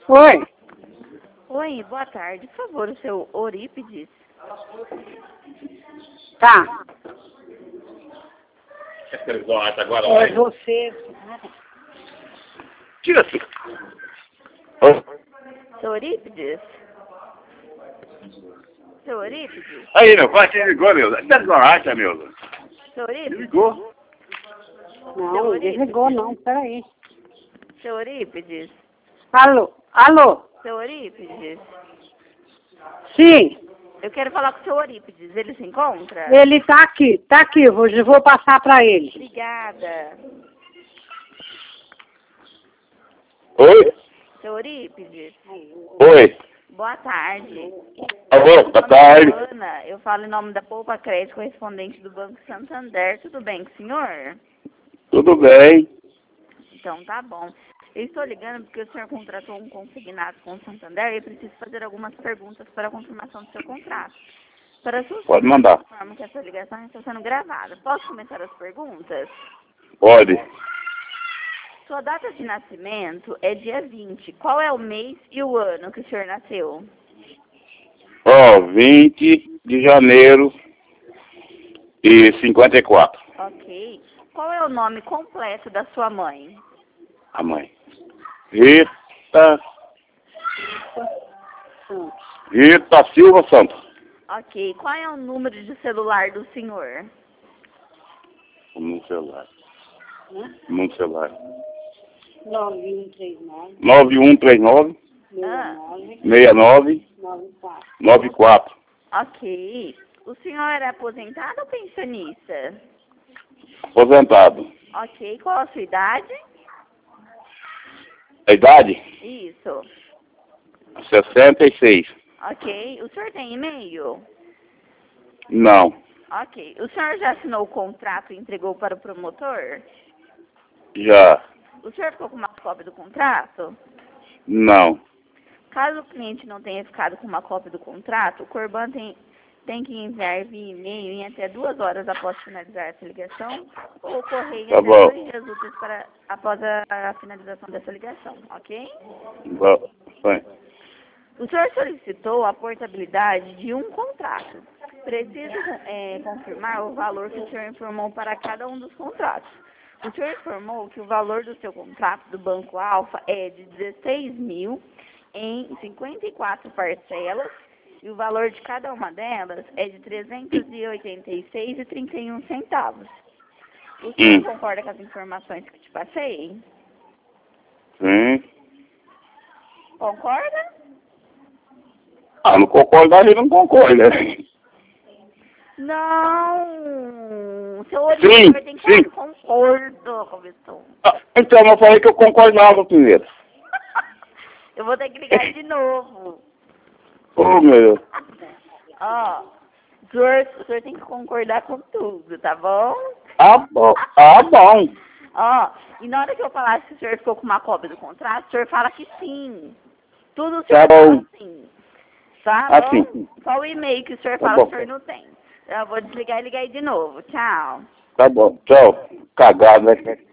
Oi. Oi, boa tarde. Por favor, o seu Eurípides? Tá. Agora, É você. tira aqui. Oi. Seu Eurípides? Seu Eurípides? Aí, meu pai te ligou, meu. Desnorte, meu. Seu Eurípides? Ligou. Não, não desligou não, peraí. Seu Eurípides? Alô? Alô? Seu Eurípides? Sim, Eu quero falar com o seu Eurípides. Ele se encontra? ele tá aqui, eu vou passar pra ele. Obrigada. Oi? Seu Eurípides? Oi. Boa tarde. Alô, boa tarde. Ana, eu falo em nome da Poupa Crédito, correspondente do Banco Santander. Tudo bem com o senhor? Tudo bem? Então, tá bom. Eu estou ligando porque o senhor contratou um consignado com o Santander e eu preciso fazer algumas perguntas para a confirmação do seu contrato. Para sua Pode mandar. informo que essa ligação está sendo gravada. Posso começar as perguntas? Pode. Sua data de nascimento é dia 20. Qual é o mês e o ano que o senhor nasceu? Ó, 20 de janeiro e 54. Ok. Qual é o nome completo da sua mãe? A mãe. Rita Silva Santos. Ok. Qual é o número de celular do senhor? No celular. No celular. 9139 9139 Ah, 69 94. ok. O senhor é aposentado ou pensionista? Aposentado. Ok. Qual a sua idade? A idade? Isso. 66. Ok. O senhor tem e-mail? Não. Ok. O senhor já assinou o contrato e entregou para o promotor? Já. O senhor ficou com uma cópia do contrato? Não. Caso o cliente não tenha ficado com uma cópia do contrato, o Corban tem que enviar via e-mail em até 2 horas após finalizar essa ligação ou correio Tá até bom. 2 dias úteis após a finalização dessa ligação, ok? Bom, foi. O senhor solicitou a portabilidade de um contrato. Preciso confirmar o valor que o senhor informou para cada um dos contratos. O senhor informou que o valor do seu contrato do Banco Alfa é de 16 mil em 54 parcelas e o valor de cada uma delas é de 386,31 centavos. O senhor concorda com as informações que te passei? Sim. Concorda? Ah, não concordar, a gente não concorda. Não! Seu Sim, orientador tem que falar sim. que concordo, Roberto. Ah, então, eu falei que eu concordava primeiro. Eu vou ter que ligar de novo. Ô, meu. Ó, o senhor tem que concordar com tudo, tá bom? Ah, bom. Ah, bom. Ó, e na hora que eu falar se o senhor ficou com uma cópia do contrato, o senhor fala que sim. Tudo o senhor Tá bom. fala sim. Tá Assim. bom? Só o e-mail que o senhor Tá fala bom. que o senhor não tem. Eu vou desligar e ligar aí de novo. Tchau. Tá bom. Tchau. Cagado, né?